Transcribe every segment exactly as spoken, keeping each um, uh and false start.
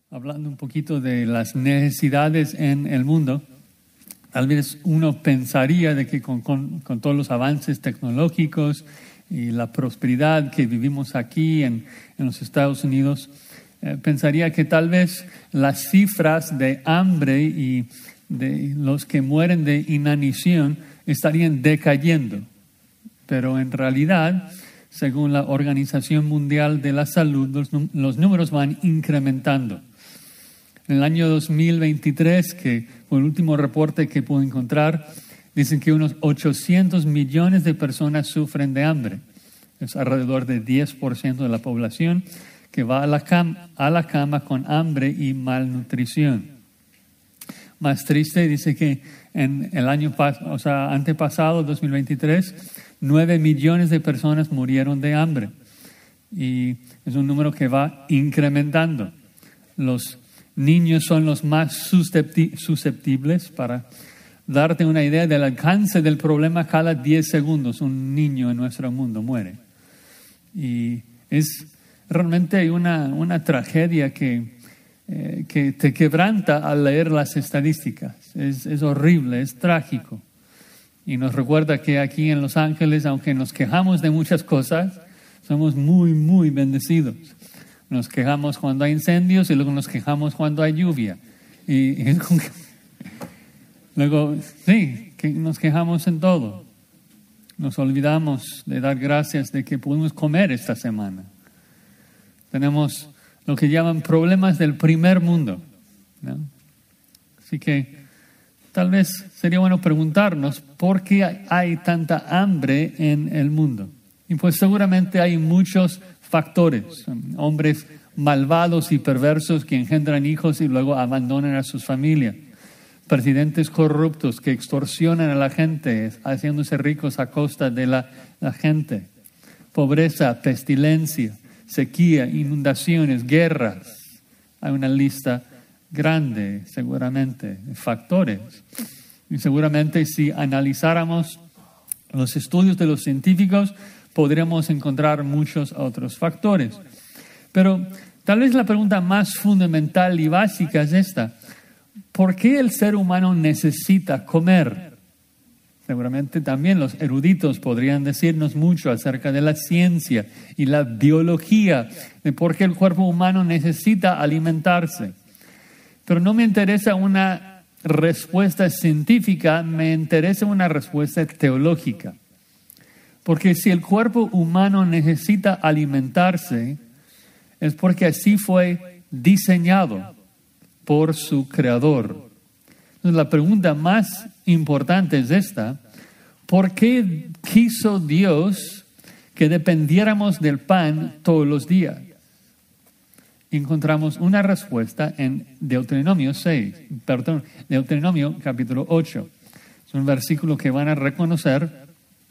hablando un poquito de las necesidades en el mundo, tal vez uno pensaría de que con, con, con todos los avances tecnológicos y la prosperidad que vivimos aquí en, en los Estados Unidos, eh, pensaría que tal vez las cifras de hambre y de los que mueren de inanición estarían decayendo. Pero en realidad, según la Organización Mundial de la Salud, los, los números van incrementando. En el año dos mil veintitrés, que fue el último reporte que pude encontrar, dicen que unos ochocientos millones de personas sufren de hambre. Es alrededor de diez por ciento de la población que va a la cama, a la cama con hambre y malnutrición. Más triste, dice que en el año o sea, antepasado, dos mil veintitrés, nueve millones de personas murieron de hambre. Y es un número que va incrementando. Los niños son los más susceptibles. Para darte una idea del alcance del problema, cada diez segundos un niño en nuestro mundo muere. Y es realmente una, una tragedia que, eh, que te quebranta al leer las estadísticas. Es, es horrible, es trágico. Y nos recuerda que aquí en Los Ángeles, aunque nos quejamos de muchas cosas, somos muy, muy bendecidos. Nos quejamos cuando hay incendios y luego nos quejamos cuando hay lluvia. Y, y luego, sí, que nos quejamos en todo. Nos olvidamos de dar gracias de que pudimos comer esta semana. Tenemos lo que llaman problemas del primer mundo, ¿no? Así que tal vez sería bueno preguntarnos por qué hay tanta hambre en el mundo. Y pues seguramente hay muchos factores. Hombres malvados y perversos que engendran hijos y luego abandonan a sus familias. Presidentes corruptos que extorsionan a la gente, haciéndose ricos a costa de la, la gente. Pobreza, pestilencia, sequía, inundaciones, guerras. Hay una lista grande, seguramente, de factores. Y seguramente si analizáramos los estudios de los científicos, podríamos encontrar muchos otros factores. Pero tal vez la pregunta más fundamental y básica es esta: ¿por qué el ser humano necesita comer? Seguramente también los eruditos podrían decirnos mucho acerca de la ciencia y la biología, de por qué el cuerpo humano necesita alimentarse. Pero no me interesa una respuesta científica, me interesa una respuesta teológica. Porque si el cuerpo humano necesita alimentarse, es porque así fue diseñado por su Creador. Entonces, la pregunta más importante es esta: ¿por qué quiso Dios que dependiéramos del pan todos los días? Encontramos una respuesta en Deuteronomio seis, perdón, Deuteronomio capítulo ocho. Es un versículo que van a reconocer.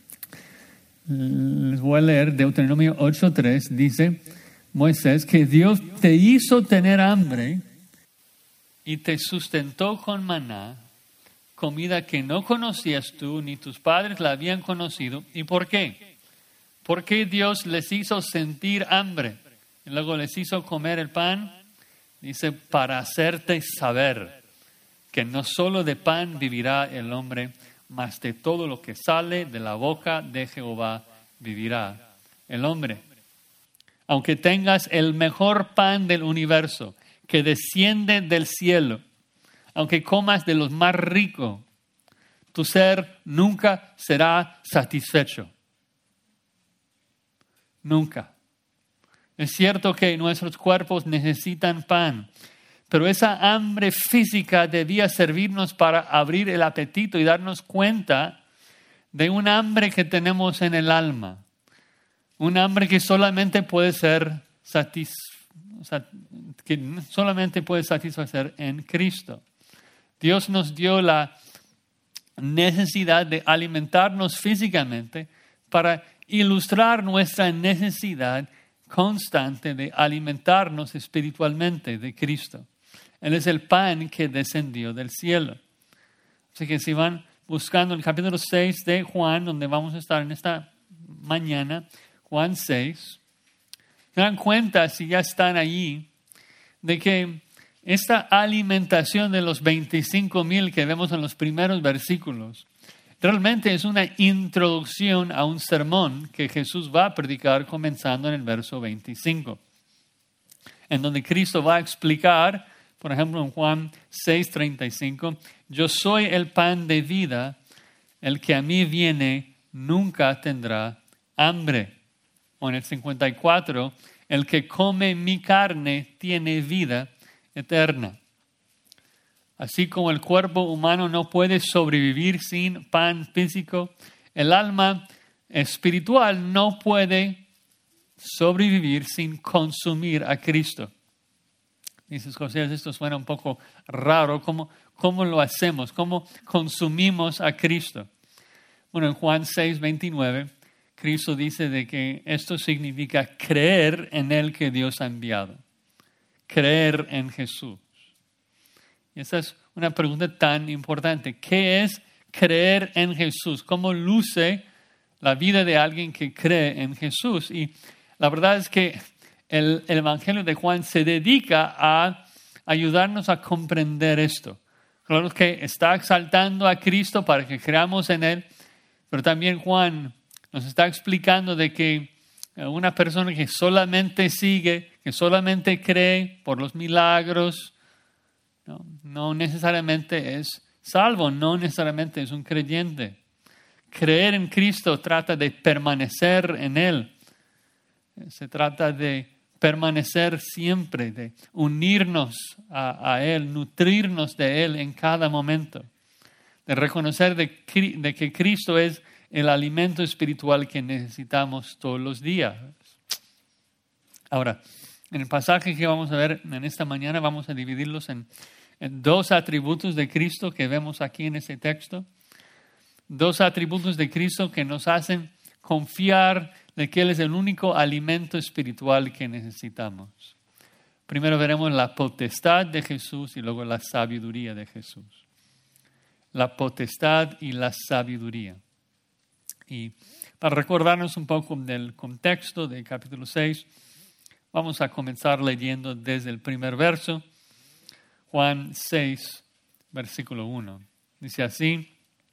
Les voy a leer Deuteronomio ocho tres. Dice Moisés que Dios te hizo tener hambre y te sustentó con maná, comida que no conocías tú ni tus padres la habían conocido. ¿Y por qué? ¿Por qué Dios les hizo sentir hambre y luego les hizo comer el pan? Dice, para hacerte saber que no solo de pan vivirá el hombre, mas de todo lo que sale de la boca de Jehová vivirá el hombre. Aunque tengas el mejor pan del universo que desciende del cielo, aunque comas de los más ricos, tu ser nunca será satisfecho. Nunca. Es cierto que nuestros cuerpos necesitan pan, pero esa hambre física debía servirnos para abrir el apetito y darnos cuenta de un hambre que tenemos en el alma. Un hambre que solamente puede ser satis, que solamente puede satisfacer en Cristo. Dios nos dio la necesidad de alimentarnos físicamente para ilustrar nuestra necesidad constante de alimentarnos espiritualmente de Cristo. Él es el pan que descendió del cielo. Así que si van buscando el capítulo seis de Juan, donde vamos a estar en esta mañana, Juan seis, se dan cuenta, si ya están allí, de que esta alimentación de los veinticinco mil que vemos en los primeros versículos realmente es una introducción a un sermón que Jesús va a predicar comenzando en el verso veinticinco, en donde Cristo va a explicar, por ejemplo, en Juan seis treinta y cinco, yo soy el pan de vida, el que a mí viene nunca tendrá hambre. O en el cincuenta y cuatro, el que come mi carne tiene vida eterna. Así como el cuerpo humano no puede sobrevivir sin pan físico, el alma espiritual no puede sobrevivir sin consumir a Cristo. Dices, José, esto suena un poco raro. ¿Cómo, cómo lo hacemos? ¿Cómo consumimos a Cristo? Bueno, en Juan seis veintinueve, Cristo dice de que esto significa creer en el que Dios ha enviado. Creer en Jesús. Y esa es una pregunta tan importante. ¿Qué es creer en Jesús? ¿Cómo luce la vida de alguien que cree en Jesús? Y la verdad es que el, el Evangelio de Juan se dedica a ayudarnos a comprender esto. Claro que está exaltando a Cristo para que creamos en Él, pero también Juan nos está explicando de que una persona que solamente sigue, que solamente cree por los milagros, no, no necesariamente es salvo, no necesariamente es un creyente. Creer en Cristo trata de permanecer en Él. Se trata de permanecer siempre, de unirnos a, a Él, nutrirnos de Él en cada momento, de reconocer de, de que Cristo es el alimento espiritual que necesitamos todos los días. Ahora, en el pasaje que vamos a ver en esta mañana, vamos a dividirlos en, en dos atributos de Cristo que vemos aquí en ese texto. Dos atributos de Cristo que nos hacen confiar de que Él es el único alimento espiritual que necesitamos. Primero veremos la potestad de Jesús y luego la sabiduría de Jesús. La potestad y la sabiduría. Y para recordarnos un poco del contexto del capítulo seis, vamos a comenzar leyendo desde el primer verso, Juan seis, versículo uno. Dice así: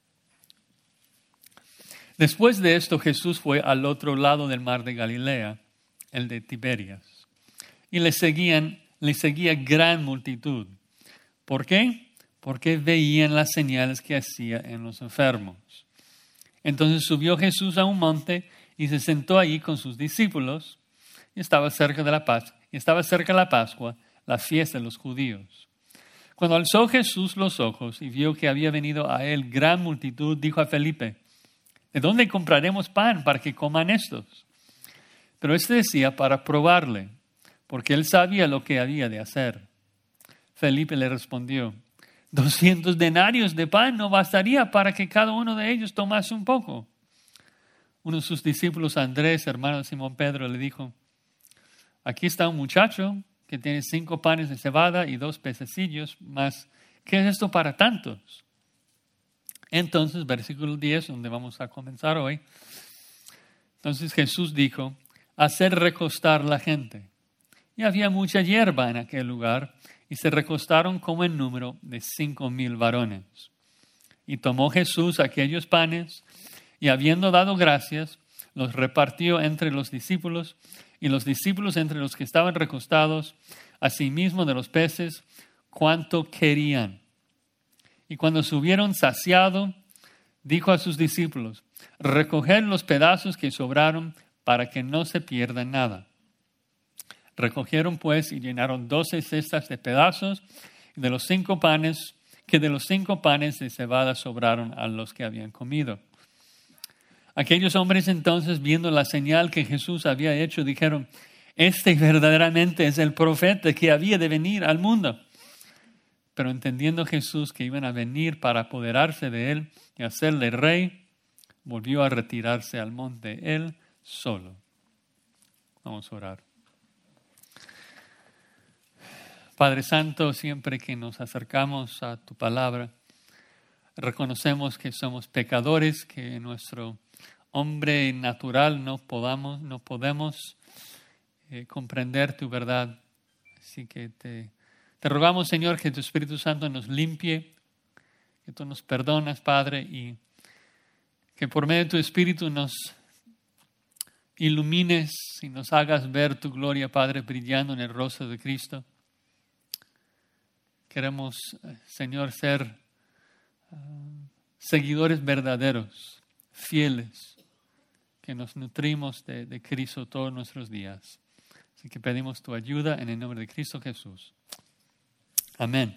Después de esto Jesús fue al otro lado del mar de Galilea, el de Tiberias, y le seguían, le seguía gran multitud. ¿Por qué? Porque veían las señales que hacía en los enfermos. Entonces subió Jesús a un monte y se sentó allí con sus discípulos. Y estaba cerca de la Pascua, y estaba cerca de la Pascua, la fiesta de los judíos. Cuando alzó Jesús los ojos y vio que había venido a él gran multitud, dijo a Felipe: ¿de dónde compraremos pan para que coman estos? Pero éste decía para probarle, porque él sabía lo que había de hacer. Felipe le respondió: Doscientos denarios de pan no bastaría para que cada uno de ellos tomase un poco. Uno de sus discípulos, Andrés, hermano de Simón Pedro, le dijo: aquí está un muchacho que tiene cinco panes de cebada y dos pececillos, mas ¿qué es esto para tantos? Entonces, versículo diez, donde vamos a comenzar hoy. Entonces Jesús dijo: hacer recostar la gente. Y había mucha hierba en aquel lugar, y se recostaron como en número de cinco mil varones. Y tomó Jesús aquellos panes, y habiendo dado gracias, los repartió entre los discípulos, y los discípulos entre los que estaban recostados, asimismo de los peces, cuanto querían. Y cuando se hubieron saciado, dijo a sus discípulos: recoged los pedazos que sobraron para que no se pierda nada. Recogieron pues y llenaron doce cestas de pedazos de los cinco panes, que de los cinco panes de cebada sobraron a los que habían comido. Aquellos hombres entonces, viendo la señal que Jesús había hecho, dijeron: este verdaderamente es el profeta que había de venir al mundo. Pero entendiendo Jesús que iban a venir para apoderarse de él y hacerle rey, volvió a retirarse al monte él solo. Vamos a orar. Padre Santo, siempre que nos acercamos a tu palabra, reconocemos que somos pecadores, que nuestro hombre natural no podamos, no podemos eh, comprender tu verdad. Así que te, Te rogamos, Señor, que tu Espíritu Santo nos limpie, que tú nos perdonas, Padre, y que por medio de tu Espíritu nos ilumines y nos hagas ver tu gloria, Padre, brillando en el rostro de Cristo. Queremos, Señor, ser uh, seguidores verdaderos, fieles, que nos nutrimos de, de Cristo todos nuestros días. Así que pedimos tu ayuda en el nombre de Cristo Jesús. Amén.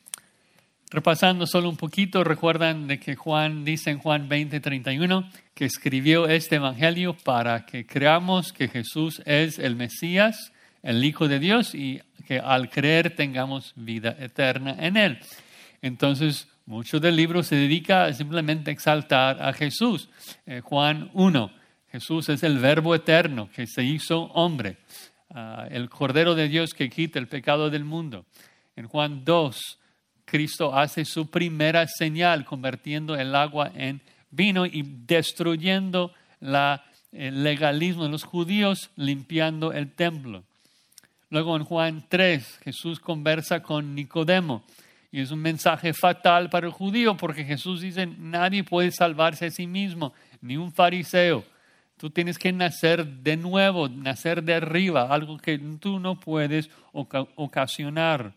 Repasando solo un poquito, recuerdan de que Juan dice en Juan veinte, treinta y uno que escribió este evangelio para que creamos que Jesús es el Mesías, el Hijo de Dios, y que al creer tengamos vida eterna en Él. Entonces, mucho del libro se dedica a simplemente exaltar a Jesús. Eh, Juan uno, Jesús es el Verbo eterno que se hizo hombre, uh, el Cordero de Dios que quita el pecado del mundo. En Juan dos, Cristo hace su primera señal, convirtiendo el agua en vino y destruyendo la, el legalismo de los judíos, limpiando el templo. Luego en Juan tres, Jesús conversa con Nicodemo y es un mensaje fatal para el judío porque Jesús dice, nadie puede salvarse a sí mismo, ni un fariseo. Tú tienes que nacer de nuevo, nacer de arriba, algo que tú no puedes oca- ocasionar.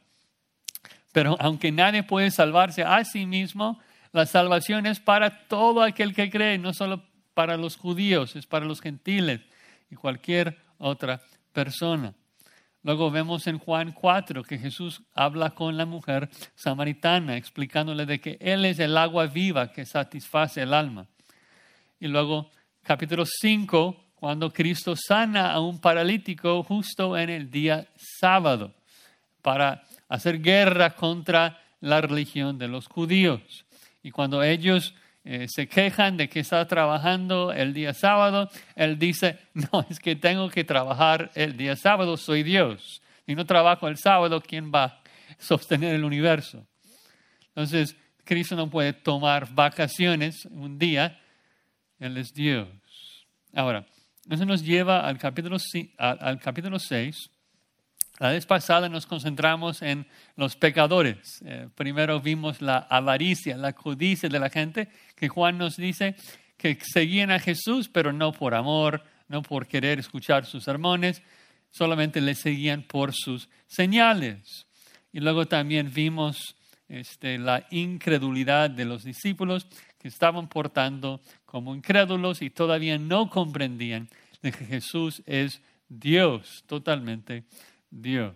Pero aunque nadie puede salvarse a sí mismo, la salvación es para todo aquel que cree, no solo para los judíos, es para los gentiles y cualquier otra persona. Luego vemos en Juan cuatro que Jesús habla con la mujer samaritana, explicándole de que Él es el agua viva que satisface el alma. Y luego capítulo cinco, cuando Cristo sana a un paralítico justo en el día sábado para hacer guerra contra la religión de los judíos. Y cuando ellos eh, se quejan de que está trabajando el día sábado, Él dice, no, es que tengo que trabajar el día sábado, soy Dios. Si no trabajo el sábado, ¿quién va a sostener el universo? Entonces, Cristo no puede tomar vacaciones un día, Él es Dios. Ahora, eso nos lleva al capítulo, al, al capítulo seis. La vez pasada nos concentramos en los pecadores. Eh, primero vimos la avaricia, la codicia de la gente, que Juan nos dice que seguían a Jesús, pero no por amor, no por querer escuchar sus sermones, solamente le seguían por sus señales. Y luego también vimos este, la incredulidad de los discípulos que estaban portando como incrédulos y todavía no comprendían de que Jesús es Dios, totalmente Dios.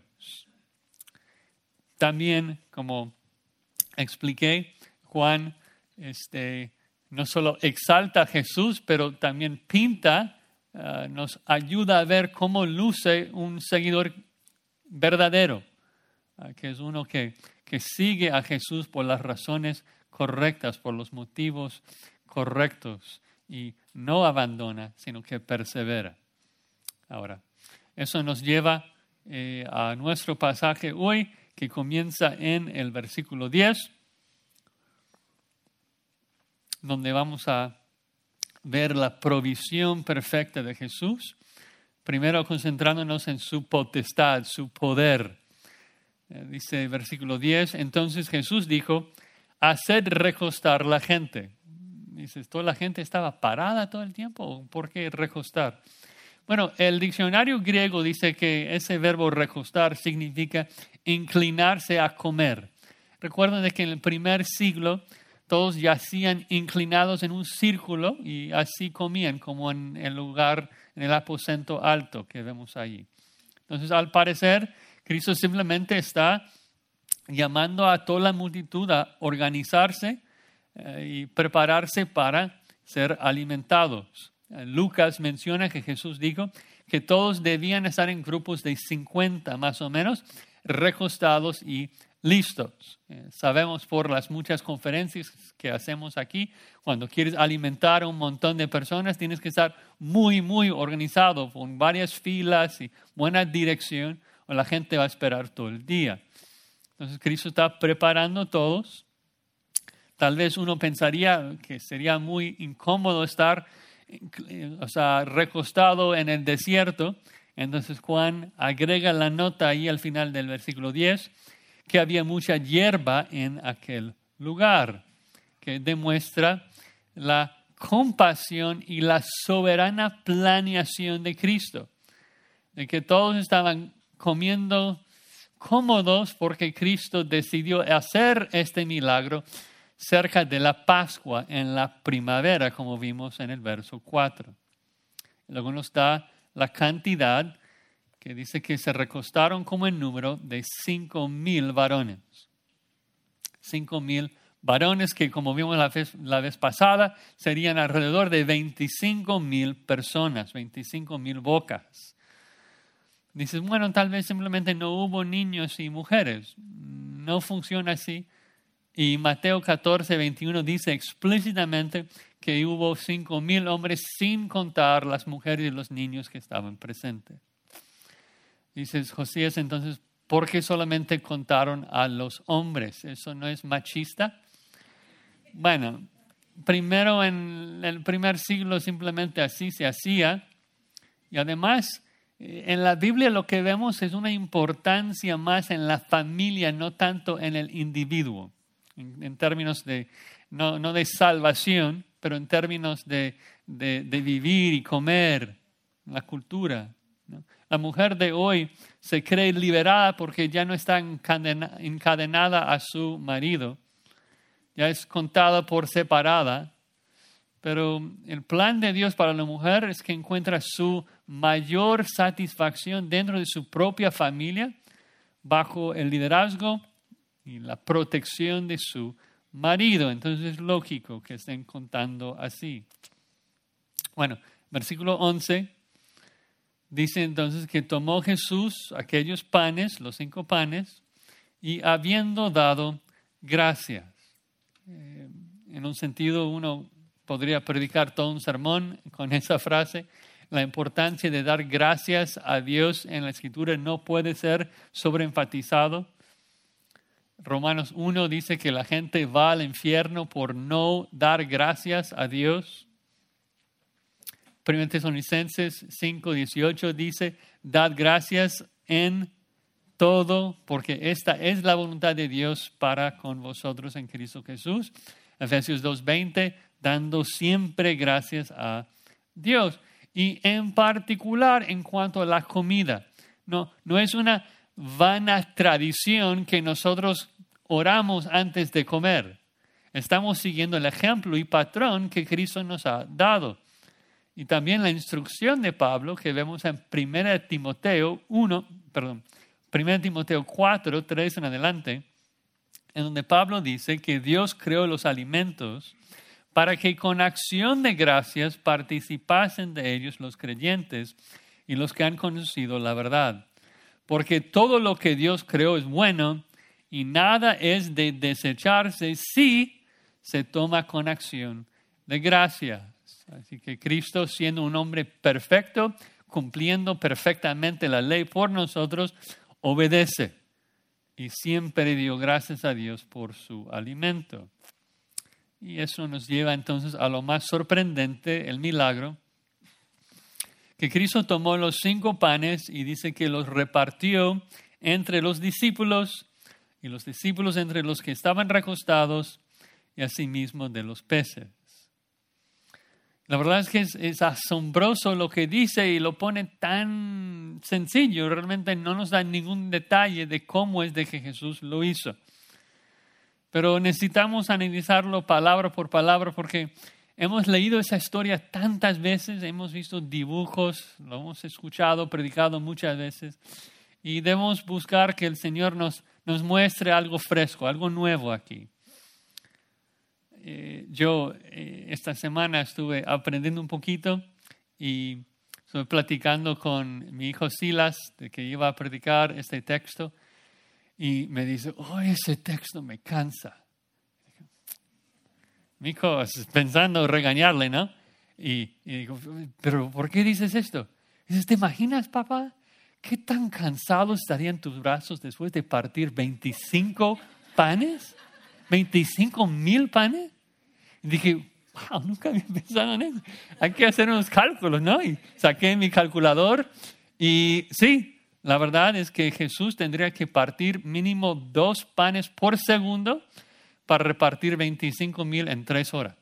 También, como expliqué, Juan este, no solo exalta a Jesús, pero también pinta, uh, nos ayuda a ver cómo luce un seguidor verdadero, uh, que es uno que, que sigue a Jesús por las razones correctas, por los motivos correctos y no abandona, sino que persevera. Ahora, eso nos lleva Eh, a nuestro pasaje hoy, que comienza en el versículo diez, donde vamos a ver la provisión perfecta de Jesús, primero concentrándonos en su potestad, su poder. Eh, dice el versículo diez, entonces Jesús dijo, haced recostar la gente. Dices, ¿toda la gente estaba parada todo el tiempo? ¿Por qué recostar? Bueno, el diccionario griego dice que ese verbo recostar significa inclinarse a comer. Recuerden de que en el primer siglo todos yacían inclinados en un círculo y así comían, como en el lugar, en el aposento alto que vemos allí. Entonces, al parecer, Cristo simplemente está llamando a toda la multitud a organizarse eh, y prepararse para ser alimentados. Lucas menciona que Jesús dijo que todos debían estar en grupos de cincuenta más o menos, recostados y listos. Eh, sabemos por las muchas conferencias que hacemos aquí, cuando quieres alimentar a un montón de personas, tienes que estar muy, muy organizado, con varias filas y buena dirección, o la gente va a esperar todo el día. Entonces Cristo está preparando a todos. Tal vez uno pensaría que sería muy incómodo estar o sea, recostado en el desierto. Entonces Juan agrega la nota ahí al final del versículo diez, que había mucha hierba en aquel lugar, que demuestra la compasión y la soberana planeación de Cristo, de que todos estaban comiendo cómodos porque Cristo decidió hacer este milagro cerca de la Pascua en la primavera, como vimos en el verso cuatro. Luego nos da la cantidad que dice que se recostaron como en número de cinco mil varones. Cinco mil varones que, como vimos la vez, la vez pasada, serían alrededor de veinticinco mil personas, veinticinco mil bocas. Dices, bueno, tal vez simplemente no hubo niños y mujeres. No funciona así. Y Mateo catorce, veintiuno dice explícitamente que hubo cinco mil hombres sin contar las mujeres y los niños que estaban presentes. Dices, Josías, entonces, ¿por qué solamente contaron a los hombres? ¿Eso no es machista? Bueno, primero en el primer siglo simplemente así se hacía. Y además, en la Biblia lo que vemos es una importancia más en la familia, no tanto en el individuo. En, en términos de, no, no de salvación, pero en términos de, de, de vivir y comer, la cultura, ¿no? La mujer de hoy se cree liberada porque ya no está encadena, encadenada a su marido, ya es contada por separada, pero el plan de Dios para la mujer es que encuentra su mayor satisfacción dentro de su propia familia, bajo el liderazgo y la protección de su marido. Entonces es lógico que estén contando así. Bueno, versículo once dice entonces que tomó Jesús aquellos panes, los cinco panes, y habiendo dado gracias. Eh, en un sentido, uno podría predicar todo un sermón con esa frase. La importancia de dar gracias a Dios en la Escritura no puede ser sobreenfatizado. Romanos uno dice que la gente va al infierno por no dar gracias a Dios. Primera Tesalonicenses cinco dieciocho dice, dad gracias en todo, porque esta es la voluntad de Dios para con vosotros en Cristo Jesús. Efesios dos veinte, dando siempre gracias a Dios. Y en particular en cuanto a la comida. No, no es una vana tradición que nosotros oramos antes de comer. Estamos siguiendo el ejemplo y patrón que Cristo nos ha dado. Y también la instrucción de Pablo que vemos en Primera Timoteo uno, perdón, Primera Timoteo cuatro, tres en adelante, en donde Pablo dice que Dios creó los alimentos para que con acción de gracias participasen de ellos los creyentes y los que han conocido la verdad. Porque todo lo que Dios creó es bueno y nada es de desecharse si se toma con acción de gracias. Así que Cristo, siendo un hombre perfecto, cumpliendo perfectamente la ley por nosotros, obedece y siempre dio gracias a Dios por su alimento. Y eso nos lleva entonces a lo más sorprendente, el milagro, que Cristo tomó los cinco panes y dice que los repartió entre los discípulos y los discípulos entre los que estaban recostados y asimismo de los peces. La verdad es que es, es asombroso lo que dice y lo pone tan sencillo. Realmente no nos da ningún detalle de cómo es de que Jesús lo hizo. Pero necesitamos analizarlo palabra por palabra porque hemos leído esa historia tantas veces, hemos visto dibujos, lo hemos escuchado, predicado muchas veces y debemos buscar que el Señor nos, nos muestre algo fresco, algo nuevo aquí. Eh, yo eh, esta semana estuve aprendiendo un poquito y estuve platicando con mi hijo Silas de que iba a predicar este texto y me dice, oh, ese texto me cansa. Mi hijo pensando regañarle, ¿no? Y, y digo, ¿pero por qué dices esto? Dices, ¿te imaginas, papá? ¿Qué tan cansados estarían tus brazos después de partir veinticinco panes? ¿veinticinco mil panes? Y dije, wow, nunca había pensado en eso. Hay que hacer unos cálculos, ¿no? Y saqué mi calculador y sí, la verdad es que Jesús tendría que partir mínimo dos panes por segundo para repartir veinticinco mil en tres horas.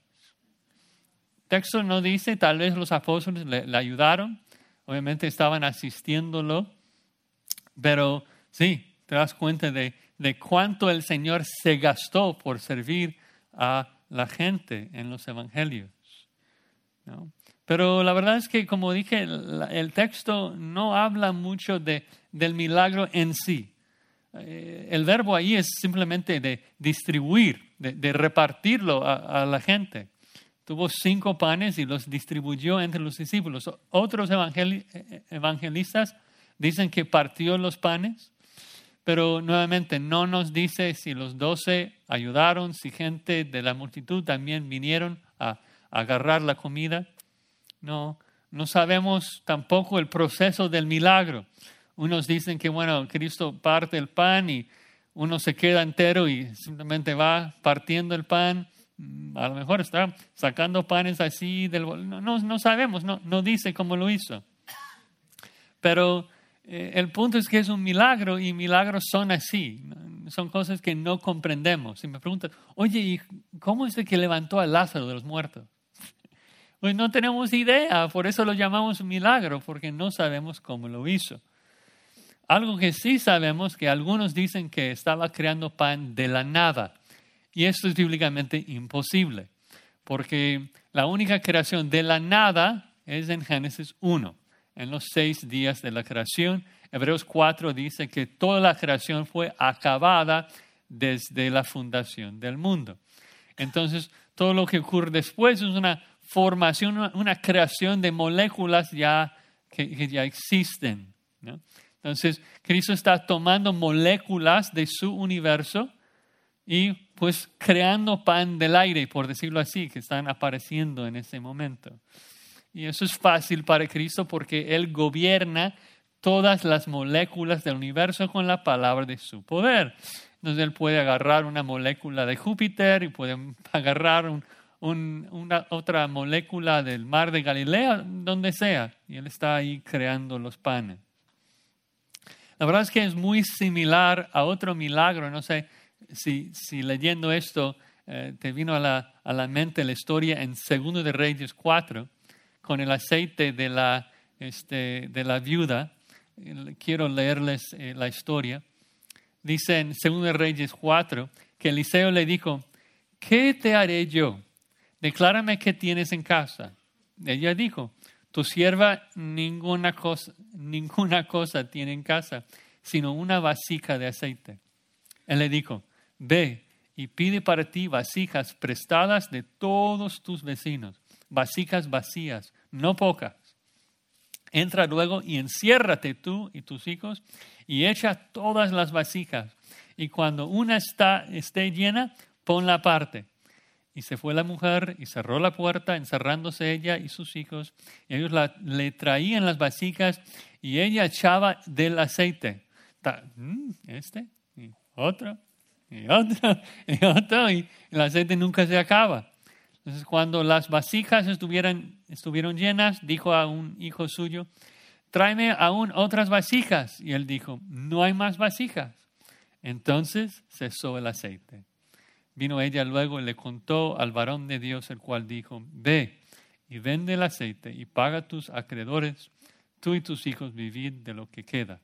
El texto no dice, tal vez los apóstoles le, le ayudaron, obviamente estaban asistiéndolo, pero sí, te das cuenta de, de cuánto el Señor se gastó por servir a la gente en los evangelios, ¿no? Pero la verdad es que, como dije, el, el texto no habla mucho de, del milagro en sí. Eh, el verbo ahí es simplemente de distribuir, de, de repartirlo a, a la gente. Tuvo cinco panes y los distribuyó entre los discípulos. Otros evangel, evangelistas dicen que partió los panes, pero nuevamente no nos dice si los doce ayudaron, si gente de la multitud también vinieron a, a agarrar la comida. No, no sabemos tampoco el proceso del milagro. Unos dicen que, bueno, Cristo parte el pan y uno se queda entero y simplemente va partiendo el pan. A lo mejor está sacando panes así del bol. No, no, no sabemos, no, no dice cómo lo hizo. Pero eh, el punto es que es un milagro y milagros son así. Son cosas que no comprendemos. Y me preguntan, oye, ¿y cómo es de que levantó a Lázaro de los muertos? Pues no tenemos idea, por eso lo llamamos milagro, porque no sabemos cómo lo hizo. Algo que sí sabemos, que algunos dicen que estaba creando pan de la nada. Y esto es bíblicamente imposible, porque la única creación de la nada es en Génesis uno, en los seis días de la creación. Hebreos cuatro dice que toda la creación fue acabada desde la fundación del mundo. Entonces, todo lo que ocurre después es una formación, una, una creación de moléculas ya que, que ya existen, ¿no? Entonces, Cristo está tomando moléculas de su universo y pues creando pan del aire, por decirlo así, que están apareciendo en ese momento. Y eso es fácil para Cristo porque Él gobierna todas las moléculas del universo con la palabra de su poder. Entonces, Él puede agarrar una molécula de Júpiter y puede agarrar un Un, una otra molécula del mar de Galilea, donde sea, y Él está ahí creando los panes. La verdad es que es muy similar a otro milagro. No sé si, si leyendo esto eh, te vino a la, a la mente la historia en Segundo de Reyes cuatro, con el aceite de la, este, de la viuda. Quiero leerles eh, la historia. Dice en Segundo de Reyes cuatro que Eliseo le dijo, ¿qué te haré yo? Declárame qué tienes en casa. Ella dijo, tu sierva ninguna cosa, ninguna cosa tiene en casa, sino una vasija de aceite. Él le dijo, ve y pide para ti vasijas prestadas de todos tus vecinos, vasijas vacías, no pocas. Entra luego y enciérrate tú y tus hijos y echa todas las vasijas. Y cuando una está, esté llena, ponla aparte. Y se fue la mujer y cerró la puerta, encerrándose ella y sus hijos. Y ellos la, le traían las vasijas y ella echaba del aceite. Este, y otro, y otro, y otro, y el aceite nunca se acaba. Entonces, cuando las vasijas estuvieran, estuvieron llenas, dijo a un hijo suyo, tráeme aún otras vasijas. Y él dijo, no hay más vasijas. Entonces cesó el aceite. Vino ella luego y le contó al varón de Dios, el cual dijo, ve y vende el aceite y paga a tus acreedores, tú y tus hijos vivid de lo que queda.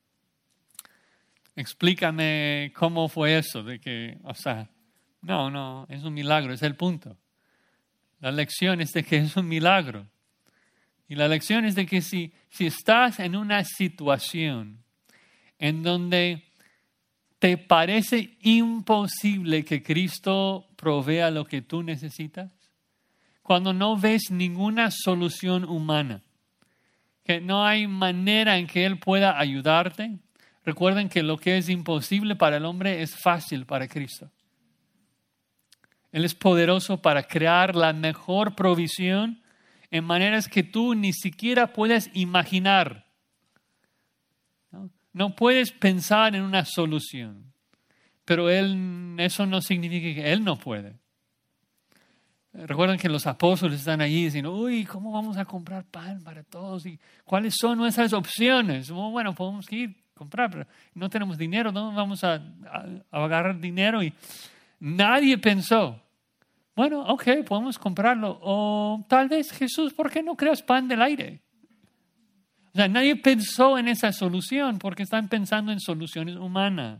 Explícame cómo fue eso, de que, o sea, no, no, es un milagro, es el punto. La lección es de que es un milagro. Y la lección es de que si, si estás en una situación en donde ¿te parece imposible que Cristo provea lo que tú necesitas? Cuando no ves ninguna solución humana, que no hay manera en que Él pueda ayudarte. Recuerden que lo que es imposible para el hombre es fácil para Cristo. Él es poderoso para crear la mejor provisión en maneras que tú ni siquiera puedes imaginar. ¿No? No puedes pensar en una solución, pero él, eso no significa que Él no puede. Recuerden que los apóstoles están allí diciendo, uy, ¿cómo vamos a comprar pan para todos? ¿Y cuáles son nuestras opciones? Bueno, podemos ir a comprar, pero no tenemos dinero, ¿no? Vamos a, a, a agarrar dinero. Y nadie pensó, bueno, ok, podemos comprarlo. O tal vez, Jesús, ¿por qué no creas pan del aire? O sea, nadie pensó en esa solución porque están pensando en soluciones humanas.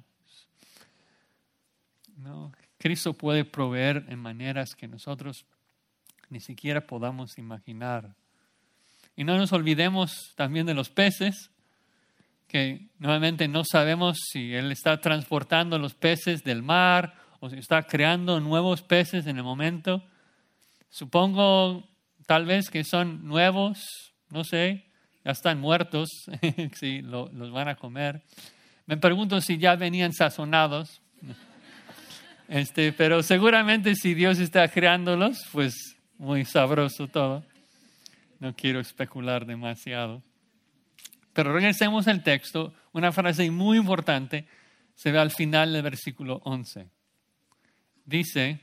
No, Cristo puede proveer en maneras que nosotros ni siquiera podamos imaginar. Y no nos olvidemos también de los peces, que nuevamente no sabemos si Él está transportando los peces del mar o si está creando nuevos peces en el momento. Supongo tal vez que son nuevos, no sé, ya están muertos, sí, lo, los van a comer. Me pregunto si ya venían sazonados. Este, pero seguramente si Dios está creándolos, pues muy sabroso todo. No quiero especular demasiado. Pero regresemos al texto. Una frase muy importante se ve al final del versículo once. Dice,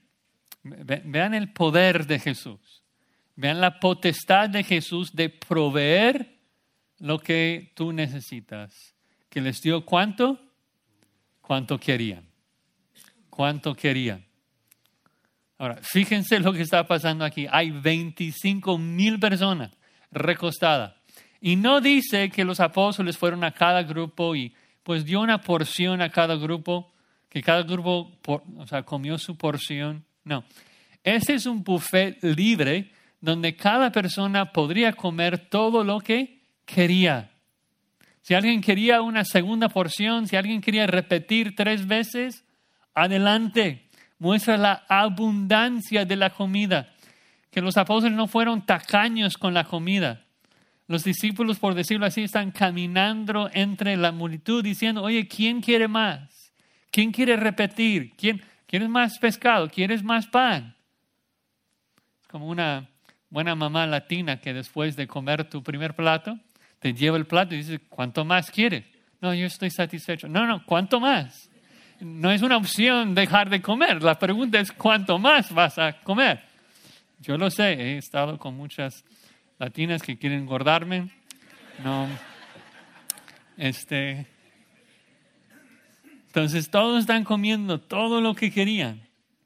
vean el poder de Jesús. Vean la potestad de Jesús de proveer lo que tú necesitas. Que les dio ¿cuánto? Cuánto querían. Cuánto querían. Ahora, fíjense lo que está pasando aquí. Hay veinticinco mil personas recostadas. Y no dice que los apóstoles fueron a cada grupo y pues dio una porción a cada grupo, que cada grupo por, o sea, comió su porción. No. Este es un buffet libre donde cada persona podría comer todo lo que quería. Si alguien quería una segunda porción, si alguien quería repetir tres veces, adelante. Muestra la abundancia de la comida. Que los apóstoles no fueron tacaños con la comida. Los discípulos, por decirlo así, están caminando entre la multitud diciendo, oye, ¿quién quiere más? ¿Quién quiere repetir? ¿Quién, ¿Quieres más pescado? ¿Quieres más pan? Es como una buena mamá latina que después de comer tu primer plato, te lleva el plato y dice, ¿cuánto más quieres? No, yo estoy satisfecho. No, no, ¿cuánto más? No es una opción dejar de comer. La pregunta es, ¿cuánto más vas a comer? Yo lo sé, he estado con muchas latinas que quieren engordarme. No. Este. Entonces, todos están comiendo todo lo que querían.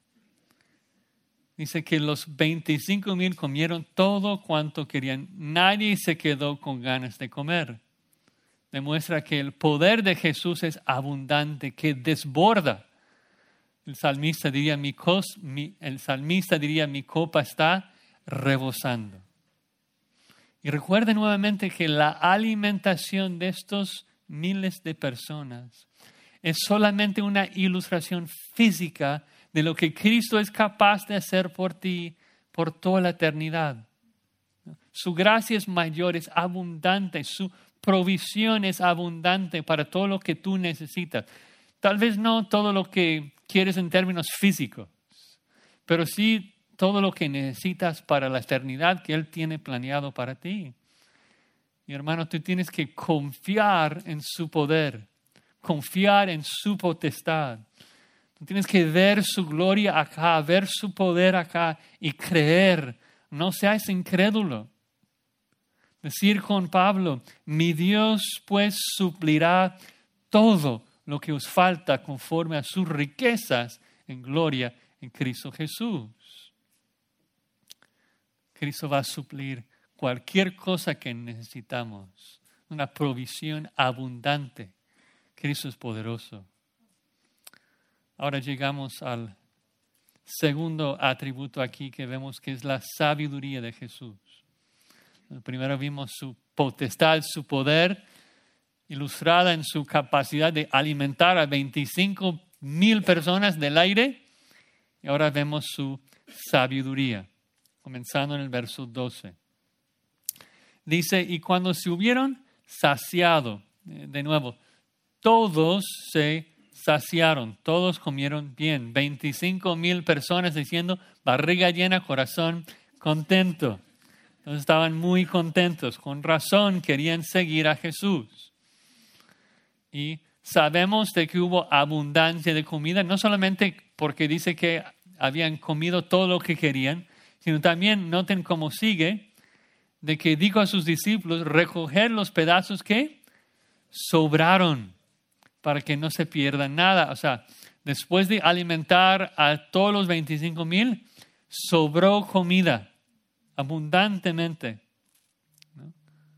Dice que los veinticinco mil comieron todo cuanto querían. Nadie se quedó con ganas de comer. Demuestra que el poder de Jesús es abundante, que desborda. El salmista diría, mi, cos, mi, el salmista diría, mi copa está rebosando. Y recuerden nuevamente que la alimentación de estos miles de personas es solamente una ilustración física de lo que Cristo es capaz de hacer por ti por toda la eternidad. Su gracia es mayor, es abundante, su provisión es abundante para todo lo que tú necesitas. Tal vez no todo lo que quieres en términos físicos, pero sí todo lo que necesitas para la eternidad que Él tiene planeado para ti. Mi hermano, tú tienes que confiar en su poder, confiar en su potestad. Tú tienes que ver su gloria acá, ver su poder acá y creer. No seas incrédulo. Decir con Pablo, mi Dios pues suplirá todo lo que os falta conforme a sus riquezas en gloria en Cristo Jesús. Cristo va a suplir cualquier cosa que necesitamos. Una provisión abundante. Cristo es poderoso. Ahora llegamos al segundo atributo aquí que vemos que es la sabiduría de Jesús. Primero vimos su potestad, su poder, ilustrada en su capacidad de alimentar a veinticinco mil personas del aire. Y ahora vemos su sabiduría, comenzando en el verso doce. Dice, y cuando se hubieron saciado, de nuevo, todos se saciaron, todos comieron bien. veinticinco mil personas diciendo, barriga llena, corazón contento. Entonces estaban muy contentos, con razón querían seguir a Jesús. Y sabemos de que hubo abundancia de comida, no solamente porque dice que habían comido todo lo que querían, sino también noten cómo sigue, de que dijo a sus discípulos, recoger los pedazos que sobraron para que no se pierda nada. O sea, después de alimentar a todos los veinticinco mil, sobró comida abundantemente, ¿no?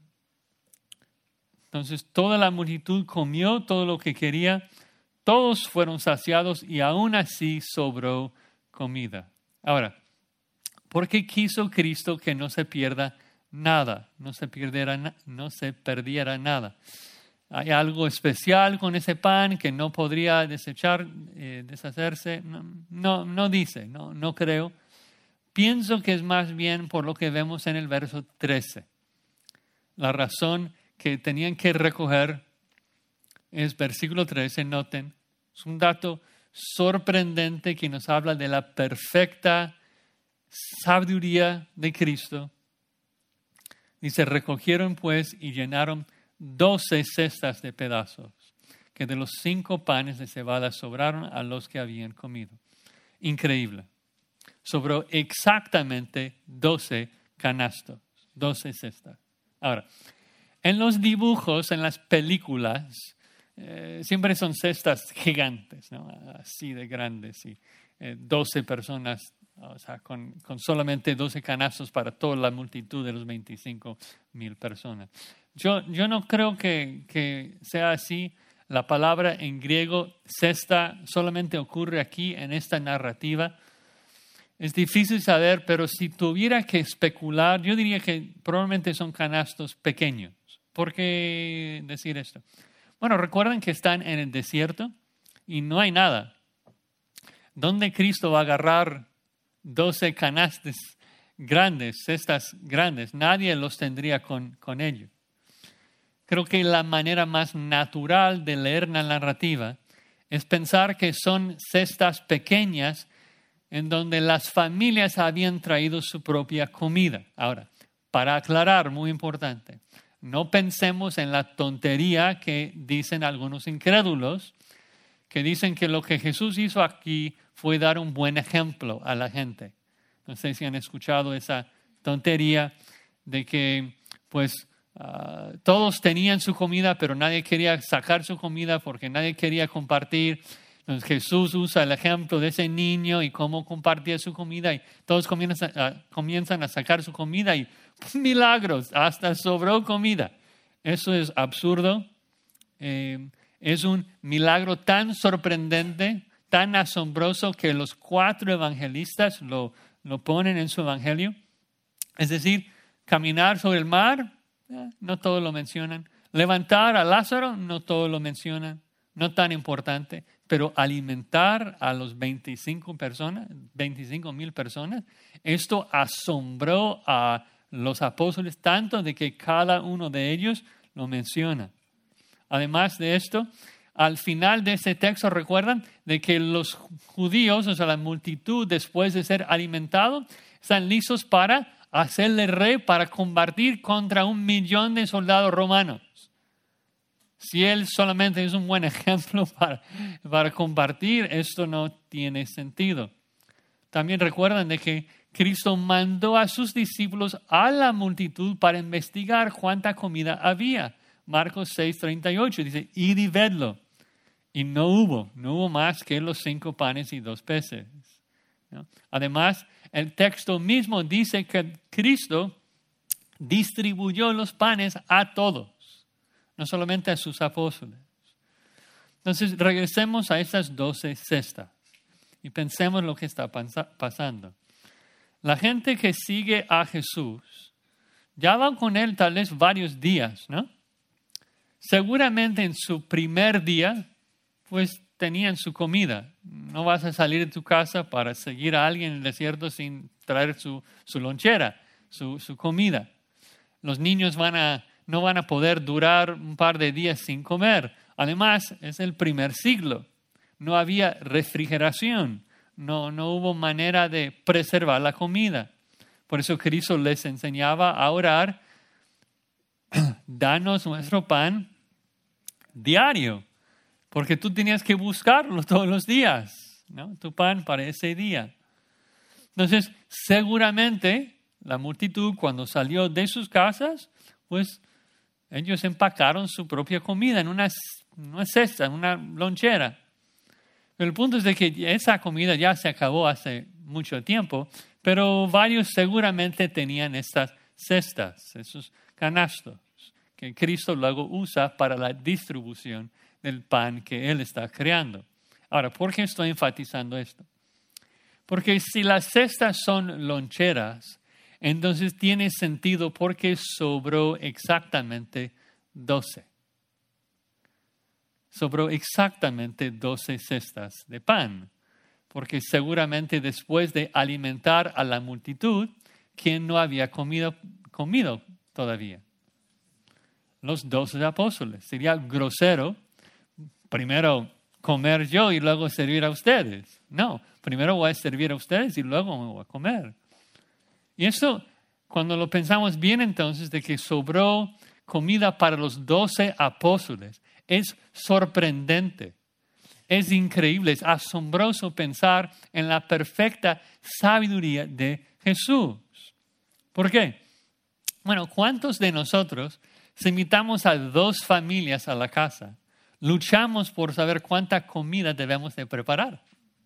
Entonces toda la multitud comió todo lo que quería, todos fueron saciados y aún así sobró comida. Ahora, ¿por qué quiso Cristo que no se pierda nada? No se perdiera, no se perdiera nada. ¿Hay algo especial con ese pan que no podría desechar, eh, deshacerse? No, no, no dice, no, no creo. Pienso que es más bien por lo que vemos en el verso trece. La razón que tenían que recoger es versículo trece, noten, es un dato sorprendente que nos habla de la perfecta sabiduría de Cristo. Dice, recogieron pues y llenaron doce cestas de pedazos, que de los cinco panes de cebada sobraron a los que habían comido. Increíble. Sobró exactamente doce canastos, doce cestas. Ahora, en los dibujos, en las películas, eh, siempre son cestas gigantes, ¿no? Así de grandes, y eh, doce personas, o sea, con, con solamente doce canastos para toda la multitud de los veinticinco mil personas. Yo, yo no creo que, que sea así. La palabra en griego, cesta, solamente ocurre aquí en esta narrativa. Es difícil saber, pero si tuviera que especular, yo diría que probablemente son canastos pequeños. ¿Por qué decir esto? Bueno, recuerden que están en el desierto y no hay nada. ¿Dónde Cristo va a agarrar doce canastos grandes, cestas grandes? Nadie los tendría con, con ellos. Creo que la manera más natural de leer la narrativa es pensar que son cestas pequeñas en donde las familias habían traído su propia comida. Ahora, para aclarar, muy importante, no pensemos en la tontería que dicen algunos incrédulos, que dicen que lo que Jesús hizo aquí fue dar un buen ejemplo a la gente. No sé si han escuchado esa tontería de que, pues, uh, todos tenían su comida, pero nadie quería sacar su comida porque nadie quería compartir. Entonces Jesús usa el ejemplo de ese niño y cómo compartía su comida y todos comienzan a, comienzan a sacar su comida y milagros, hasta sobró comida. Eso es absurdo. Eh, es un milagro tan sorprendente, tan asombroso que los cuatro evangelistas lo, lo ponen en su evangelio. Es decir, caminar sobre el mar, eh, no todos lo mencionan. Levantar a Lázaro, no todos lo mencionan. No tan importante. Pero alimentar a los veinticinco personas, veinticinco mil personas, esto asombró a los apóstoles tanto de que cada uno de ellos lo menciona. Además de esto, al final de ese texto recuerdan de que los judíos, o sea, la multitud, después de ser alimentados, están listos para hacerle rey, para combatir contra un millón de soldados romanos. Si él solamente es un buen ejemplo para, para compartir, esto no tiene sentido. También recuerdan de que Cristo mandó a sus discípulos a la multitud para investigar cuánta comida había. Marcos seis, treinta y ocho dice, id y vedlo. Y no hubo, no hubo más que los cinco panes y dos peces, ¿no? Además, el texto mismo dice que Cristo distribuyó los panes a todos, no solamente a sus apóstoles. Entonces, regresemos a esas doce cestas y pensemos lo que está pasando. La gente que sigue a Jesús ya va con él tal vez varios días, ¿no? Seguramente en su primer día, pues tenían su comida. No vas a salir de tu casa para seguir a alguien en el desierto sin traer su, su lonchera, su, su comida. Los niños van a, no van a poder durar un par de días sin comer. Además, es el primer siglo. No había refrigeración. No, no hubo manera de preservar la comida. Por eso Cristo les enseñaba a orar, danos nuestro pan diario, porque tú tenías que buscarlo todos los días, ¿no? Tu pan para ese día. Entonces, seguramente la multitud cuando salió de sus casas, pues ellos empacaron su propia comida en una, una cesta, en una lonchera. Pero el punto es de que esa comida ya se acabó hace mucho tiempo, pero varios seguramente tenían estas cestas, esos canastos que Cristo luego usa para la distribución del pan que Él está creando. Ahora, ¿por qué estoy enfatizando esto? Porque si las cestas son loncheras, entonces tiene sentido porque sobró exactamente doce. Sobró exactamente doce cestas de pan. Porque seguramente después de alimentar a la multitud, ¿quién no había comido, comido todavía? Los doce apóstoles. Sería grosero primero comer yo y luego servir a ustedes. No, primero voy a servir a ustedes y luego me voy a comer. Y eso, cuando lo pensamos bien entonces, de que sobró comida para los doce apóstoles, es sorprendente, es increíble, es asombroso pensar en la perfecta sabiduría de Jesús. ¿Por qué? Bueno, ¿cuántos de nosotros, si invitamos a dos familias a la casa, luchamos por saber cuánta comida debemos de preparar?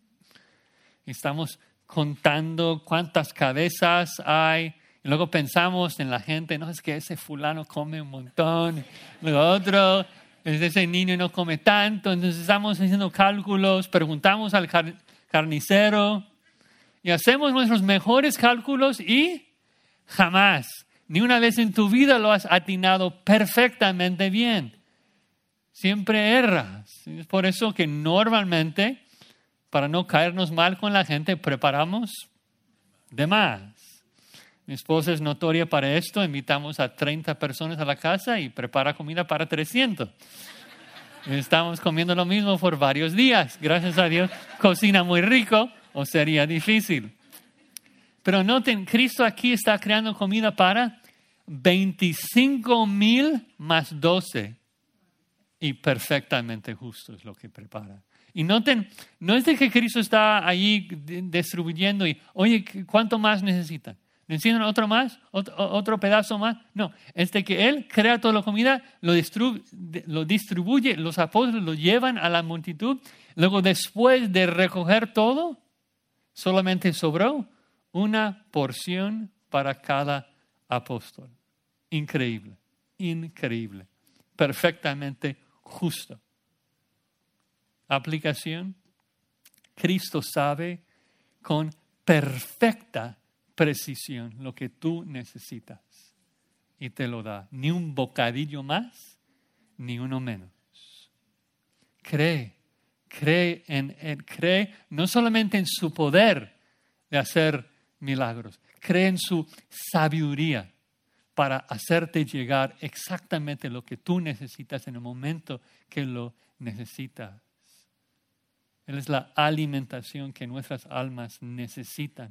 Estamos contando cuántas cabezas hay. Y luego pensamos en la gente, no, es que ese fulano come un montón. Luego otro, ese niño no come tanto. Entonces estamos haciendo cálculos, preguntamos al car- carnicero y hacemos nuestros mejores cálculos y jamás, ni una vez en tu vida lo has atinado perfectamente bien. Siempre erras. Es por eso que normalmente, para no caernos mal con la gente, preparamos de más. Mi esposa es notoria para esto. Invitamos a treinta personas a la casa y prepara comida para trescientos. Estamos comiendo lo mismo por varios días. Gracias a Dios, cocina muy rico o sería difícil. Pero noten, Cristo aquí está creando comida para veinticinco mil más doce. Y perfectamente justo es lo que prepara. Y noten, no es de que Cristo está allí distribuyendo y, oye, ¿cuánto más necesitan? ¿Necesitan otro más? ¿Otro, otro pedazo más? No, es de que Él crea toda la comida, lo distribuye, lo distribuye, los apóstoles lo llevan a la multitud. Luego, después de recoger todo, solamente sobró una porción para cada apóstol. Increíble, increíble, perfectamente justo. Aplicación. Cristo sabe con perfecta precisión lo que tú necesitas y te lo da. Ni un bocadillo más, ni uno menos. Cree, cree en Él, cree no solamente en su poder de hacer milagros, cree en su sabiduría para hacerte llegar exactamente lo que tú necesitas en el momento que lo necesitas. Él es la alimentación que nuestras almas necesitan.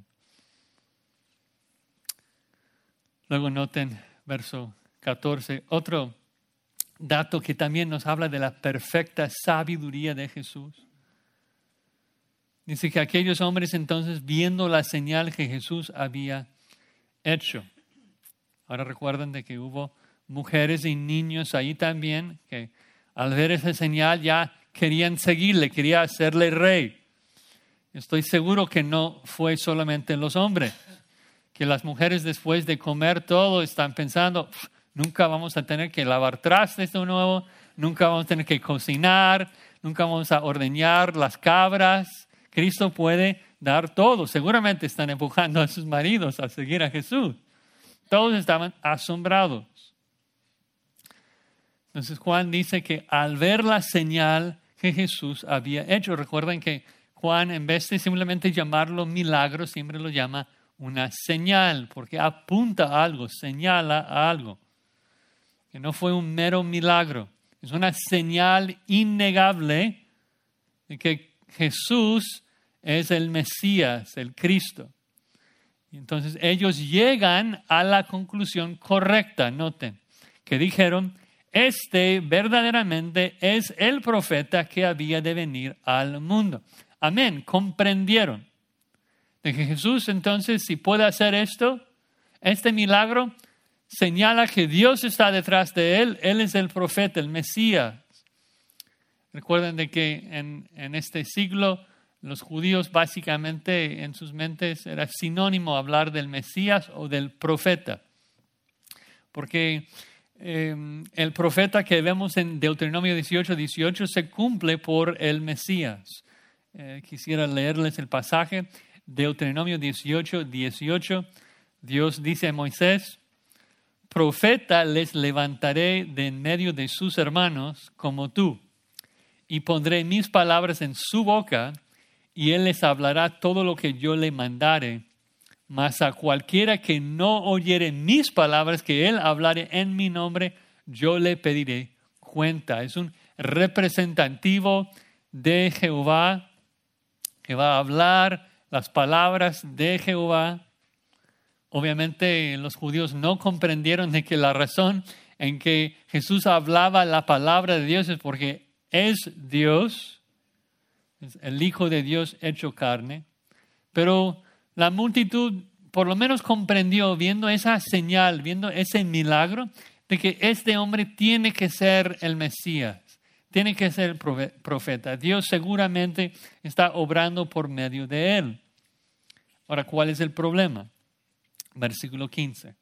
Luego noten verso catorce, otro dato que también nos habla de la perfecta sabiduría de Jesús. Dice que aquellos hombres entonces, viendo la señal que Jesús había hecho. Ahora recuerdan de que hubo mujeres y niños ahí también que al ver esa señal ya querían seguirle, querían hacerle rey. Estoy seguro que no fue solamente los hombres, que las mujeres después de comer todo están pensando, nunca vamos a tener que lavar trastes de nuevo, nunca vamos a tener que cocinar, nunca vamos a ordeñar las cabras. Cristo puede dar todo. Seguramente están empujando a sus maridos a seguir a Jesús. Todos estaban asombrados. Entonces Juan dice que al ver la señal que Jesús había hecho, recuerden que Juan, en vez de simplemente llamarlo milagro, siempre lo llama una señal, porque apunta a algo, señala a algo. Que no fue un mero milagro, es una señal innegable de que Jesús es el Mesías, el Cristo. Y entonces ellos llegan a la conclusión correcta, noten, que dijeron, este verdaderamente es el profeta que había de venir al mundo. Amén, comprendieron de que Jesús entonces, si puede hacer esto, este milagro, señala que Dios está detrás de él. Él es el profeta, el Mesías. Recuerden de que en, en este siglo los judíos básicamente en sus mentes era sinónimo hablar del Mesías o del profeta. Porque eh, el profeta que vemos en Deuteronomio dieciocho, dieciocho se cumple por el Mesías. Eh, quisiera leerles el pasaje. Deuteronomio dieciocho, dieciocho. Dios dice a Moisés: profeta les levantaré de en medio de sus hermanos como tú, y pondré mis palabras en su boca, y él les hablará todo lo que yo le mandare. Mas a cualquiera que no oyere mis palabras, que él hablare en mi nombre, yo le pediré cuenta. Es un representativo de Jehová que va a hablar las palabras de Jehová. Obviamente los judíos no comprendieron de que la razón en que Jesús hablaba la palabra de Dios es porque es Dios, es el Hijo de Dios hecho carne. Pero la multitud por lo menos comprendió, viendo esa señal, viendo ese milagro, de que este hombre tiene que ser el Mesías, tiene que ser el profeta. Dios seguramente está obrando por medio de él. Ahora, ¿cuál es el problema? Versículo quince.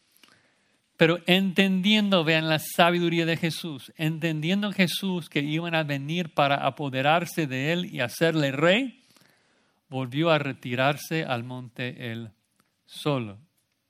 Pero entendiendo, vean la sabiduría de Jesús, entendiendo Jesús que iban a venir para apoderarse de él y hacerle rey, volvió a retirarse al monte él solo.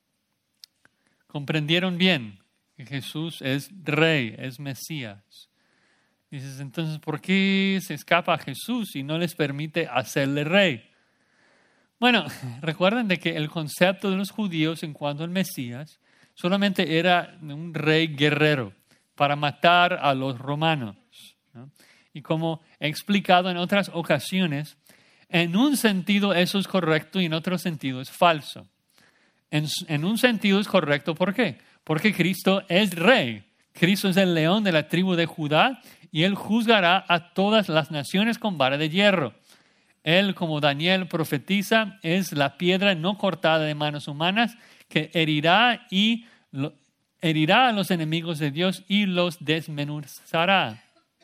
Comprendieron bien que Jesús es rey, es Mesías. Dices, entonces, ¿por qué se escapa a Jesús y no les permite hacerle rey? Bueno, recuerden de que el concepto de los judíos en cuanto al Mesías solamente era un rey guerrero para matar a los romanos, ¿no? Y como he explicado en otras ocasiones, en un sentido eso es correcto y en otro sentido es falso. En, en un sentido es correcto, ¿por qué? Porque Cristo es rey. Cristo es el león de la tribu de Judá y él juzgará a todas las naciones con vara de hierro. Él, como Daniel profetiza, es la piedra no cortada de manos humanas que herirá, y lo, herirá a los enemigos de Dios y los desmenuzará.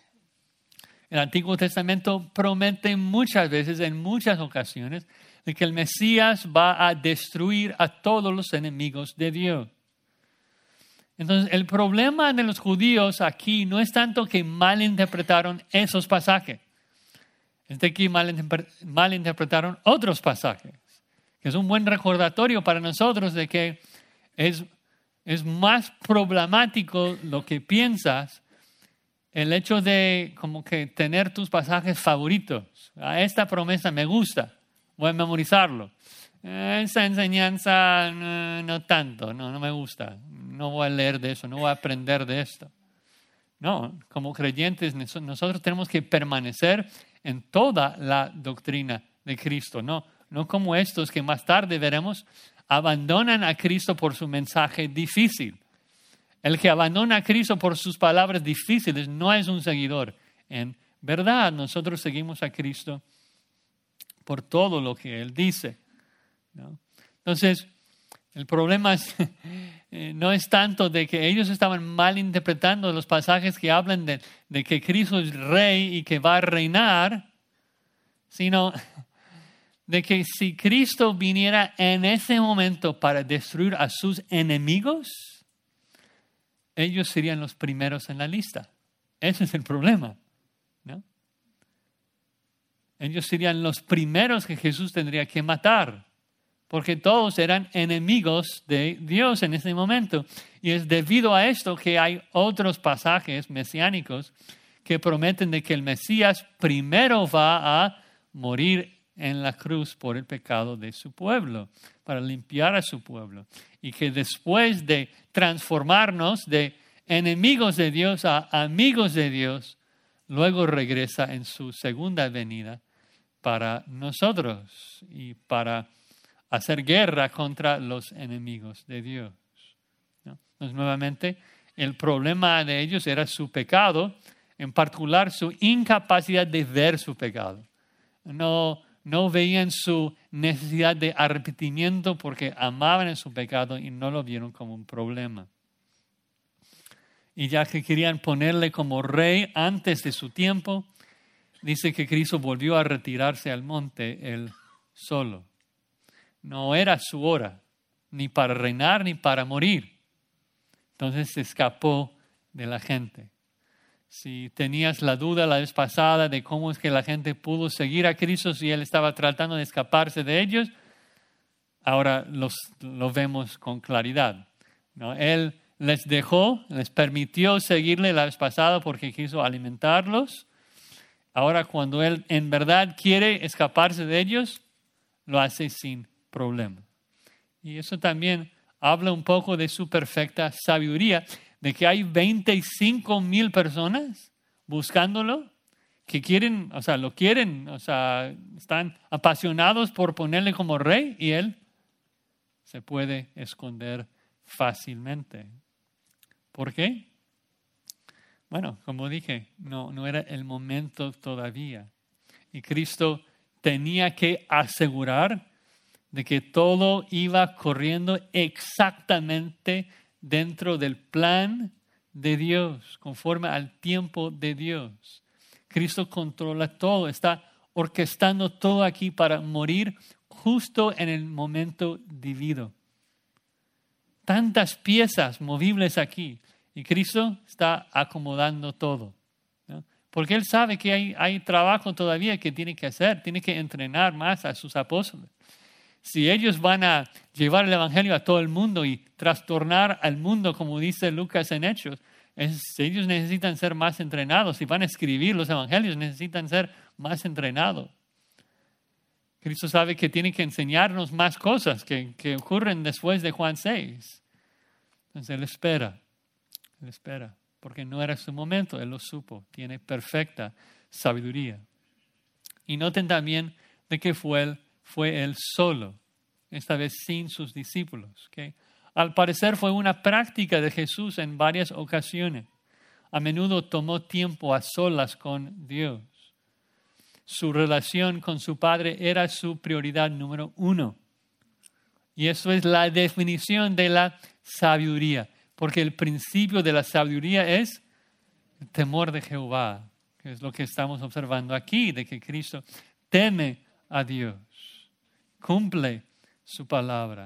El Antiguo Testamento promete muchas veces, en muchas ocasiones, de que el Mesías va a destruir a todos los enemigos de Dios. Entonces, el problema de los judíos aquí no es tanto que malinterpretaron esos pasajes. Es de que malinterpretaron otros pasajes, que es un buen recordatorio para nosotros de que es, es más problemático lo que piensas, el hecho de como que tener tus pasajes favoritos. A esta promesa me gusta, voy a memorizarlo. Esa enseñanza no, no tanto, no, no me gusta, no voy a leer de eso, no voy a aprender de esto. No, como creyentes nosotros tenemos que permanecer en toda la doctrina de Cristo, no, no como estos que más tarde veremos abandonan a Cristo por su mensaje difícil. El que abandona a Cristo por sus palabras difíciles no es un seguidor. En verdad, nosotros seguimos a Cristo por todo lo que Él dice, ¿no? Entonces, el problema es, no es tanto de que ellos estaban malinterpretando los pasajes que hablan de, de que Cristo es rey y que va a reinar, sino de que si Cristo viniera en ese momento para destruir a sus enemigos, ellos serían los primeros en la lista. Ese es el problema, ¿no? Ellos serían los primeros que Jesús tendría que matar, porque todos eran enemigos de Dios en ese momento. Y es debido a esto que hay otros pasajes mesiánicos que prometen de que el Mesías primero va a morir en la cruz por el pecado de su pueblo, para limpiar a su pueblo. Y que después de transformarnos de enemigos de Dios a amigos de Dios, luego regresa en su segunda venida para nosotros y para hacer guerra contra los enemigos de Dios, ¿no? Entonces, nuevamente, el problema de ellos era su pecado, en particular su incapacidad de ver su pecado. No, no veían su necesidad de arrepentimiento porque amaban en su pecado y no lo vieron como un problema. Y ya que querían ponerle como rey antes de su tiempo, dice que Cristo volvió a retirarse al monte él solo. No era su hora, ni para reinar ni para morir. Entonces se escapó de la gente. Si tenías la duda la vez pasada de cómo es que la gente pudo seguir a Cristo si Él estaba tratando de escaparse de ellos, ahora los, lo vemos con claridad, ¿no? Él les dejó, les permitió seguirle la vez pasada porque quiso alimentarlos. Ahora cuando Él en verdad quiere escaparse de ellos, lo hace sin problema. Y eso también habla un poco de su perfecta sabiduría, de que hay veinticinco mil personas buscándolo, que quieren, o sea, lo quieren, o sea, están apasionados por ponerle como rey y Él se puede esconder fácilmente. ¿Por qué? Bueno, como dije, no, no era el momento todavía. Y Cristo tenía que asegurar de que todo iba corriendo exactamente dentro del plan de Dios, conforme al tiempo de Dios. Cristo controla todo, está orquestando todo aquí para morir justo en el momento debido. Tantas piezas movibles aquí y Cristo está acomodando todo, ¿no? Porque Él sabe que hay, hay trabajo todavía que tiene que hacer, tiene que entrenar más a sus apóstoles. Si ellos van a llevar el evangelio a todo el mundo y trastornar al mundo, como dice Lucas en Hechos, es, ellos necesitan ser más entrenados. Si van a escribir los evangelios, necesitan ser más entrenados. Cristo sabe que tiene que enseñarnos más cosas que, que ocurren después de Juan seis. Entonces Él espera, Él espera, porque no era su momento, Él lo supo, tiene perfecta sabiduría. Y noten también de que fue Él, fue Él solo, esta vez sin sus discípulos. ¿Okay? Al parecer fue una práctica de Jesús en varias ocasiones. A menudo tomó tiempo a solas con Dios. Su relación con su Padre era su prioridad número uno. Y eso es la definición de la sabiduría. Porque el principio de la sabiduría es el temor de Jehová, que es lo que estamos observando aquí, de que Cristo teme a Dios, cumple su palabra.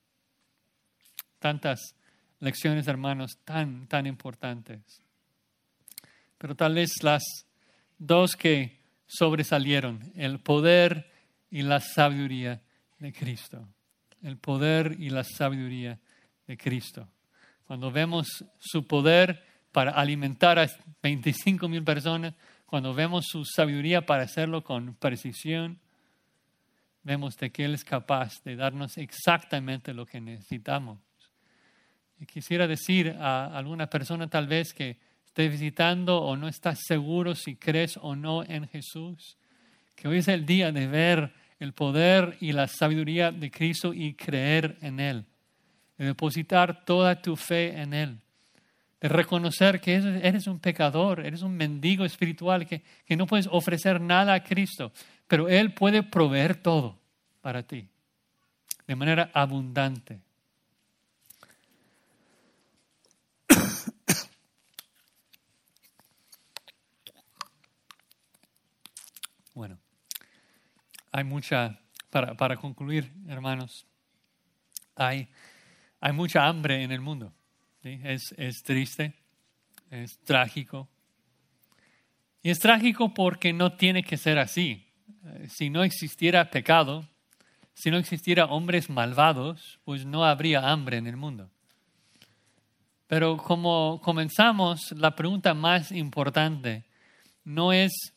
Tantas lecciones, hermanos, tan, tan importantes. Pero tal vez las dos que sobresalieron, el poder y la sabiduría de Cristo. El poder y la sabiduría de Cristo. Cuando vemos su poder para alimentar a veinticinco mil personas, cuando vemos su sabiduría para hacerlo con precisión, vemos de que Él es capaz de darnos exactamente lo que necesitamos. Y quisiera decir a alguna persona tal vez que esté visitando o no está seguro si crees o no en Jesús, que hoy es el día de ver el poder y la sabiduría de Cristo y creer en Él, de depositar toda tu fe en Él, de reconocer que eres un pecador, eres un mendigo espiritual, que, que no puedes ofrecer nada a Cristo, pero Él puede proveer todo para ti, de manera abundante. Bueno, hay mucha, para, para concluir, hermanos, hay, hay mucha hambre en el mundo. ¿Sí? Es, es triste, es trágico. Y es trágico porque no tiene que ser así. Si no existiera pecado, si no existiera hombres malvados, pues no habría hambre en el mundo. Pero como comenzamos, la pregunta más importante no es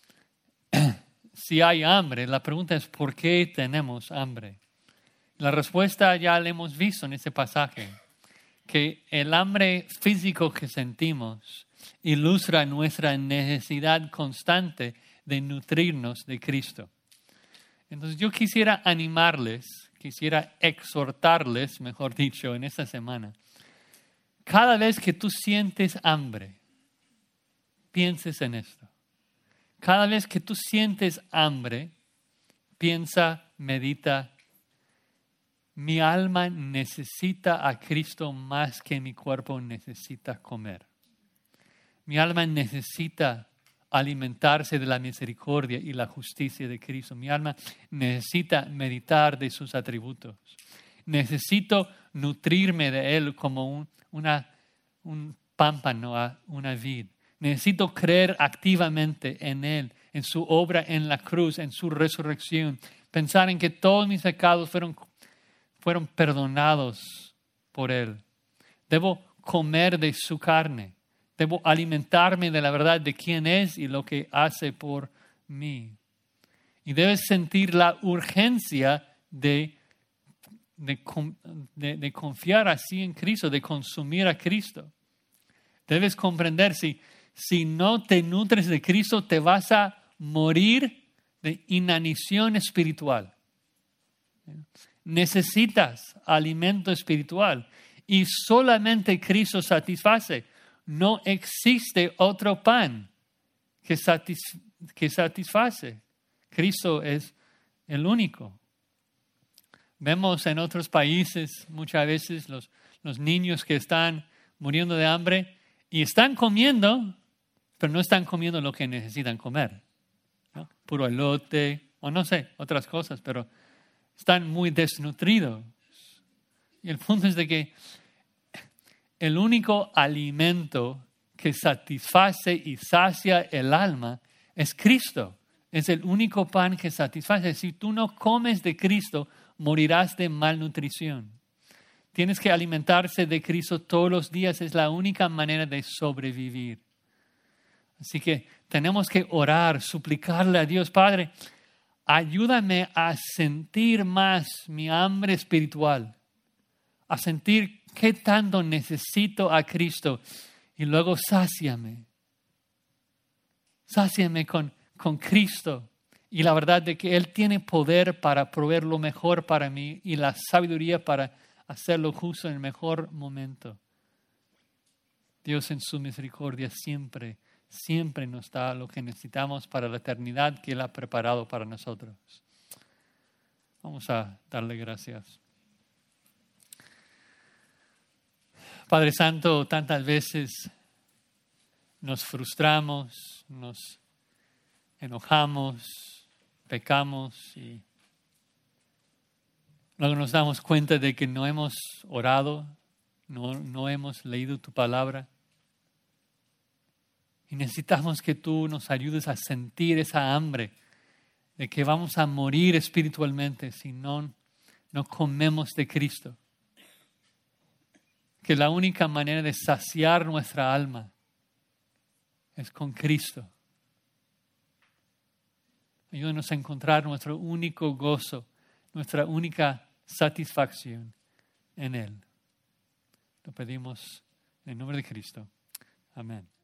si hay hambre, la pregunta es ¿por qué tenemos hambre? La respuesta ya la hemos visto en este pasaje, que el hambre físico que sentimos ilustra nuestra necesidad constante de nutrirnos de Cristo. Entonces yo quisiera animarles, quisiera exhortarles, mejor dicho, en esta semana. Cada vez que tú sientes hambre, pienses en esto. Cada vez que tú sientes hambre, piensa, medita. Mi alma necesita a Cristo más que mi cuerpo necesita comer. Mi alma necesita alimentarse de la misericordia y la justicia de Cristo. Mi alma necesita meditar de sus atributos. Necesito nutrirme de Él como un, una, un pámpano, una vid. Necesito creer activamente en Él, en su obra en la cruz, en su resurrección. Pensar en que todos mis pecados fueron, fueron perdonados por Él. Debo comer de su carne. Debo alimentarme de la verdad de quién es y lo que hace por mí. Y debes sentir la urgencia de, de, de, de confiar así en Cristo, de consumir a Cristo. Debes comprender, si, si no te nutres de Cristo, te vas a morir de inanición espiritual. Necesitas alimento espiritual y solamente Cristo satisface. No existe otro pan que, satisf- que satisface. Cristo es el único. Vemos en otros países muchas veces los, los niños que están muriendo de hambre y están comiendo, pero no están comiendo lo que necesitan comer, ¿no? Puro elote o no sé, otras cosas, pero están muy desnutridos. Y el punto es de que el único alimento que satisface y sacia el alma es Cristo. Es el único pan que satisface. Si tú no comes de Cristo, morirás de malnutrición. Tienes que alimentarse de Cristo todos los días. Es la única manera de sobrevivir. Así que tenemos que orar, suplicarle a Dios, Padre, ayúdame a sentir más mi hambre espiritual, a sentir qué tanto necesito a Cristo y luego sáciame. Sáciame con, con Cristo y la verdad de que Él tiene poder para proveer lo mejor para mí y la sabiduría para hacerlo justo en el mejor momento. Dios en su misericordia siempre, siempre nos da lo que necesitamos para la eternidad que Él ha preparado para nosotros. Vamos a darle gracias. Padre Santo, tantas veces nos frustramos, nos enojamos, pecamos y luego nos damos cuenta de que no hemos orado, no, no hemos leído tu palabra. Y necesitamos que tú nos ayudes a sentir esa hambre de que vamos a morir espiritualmente si no, no comemos de Cristo. Que la única manera de saciar nuestra alma es con Cristo. Ayúdanos a encontrar nuestro único gozo, nuestra única satisfacción en Él. Lo pedimos en el nombre de Cristo. Amén.